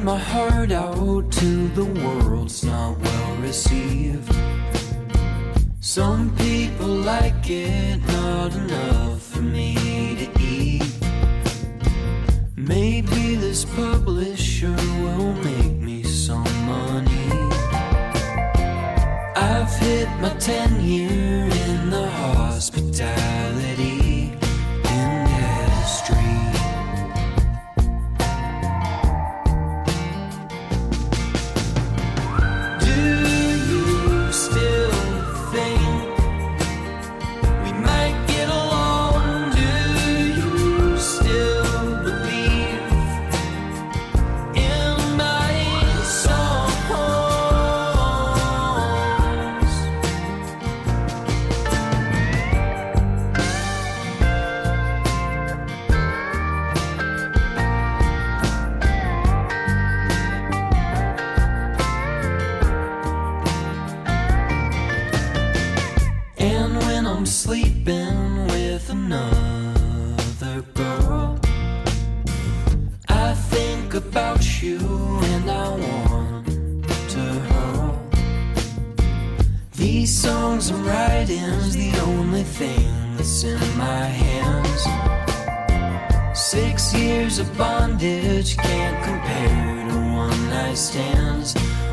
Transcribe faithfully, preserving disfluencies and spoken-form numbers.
my heart out to the world, it's not well received. Some people like it, not enough for me to eat. Maybe this publisher will make me some money. I've hit my tenure in the hospitality industry. Do you still think we might get along? Do you still believe in my songs? And when I'm sleeping with another girl, I think about you and I want to hurl these songs I'm writing's the only thing that's in my hands. Six years of bondage can't compare to one night stands.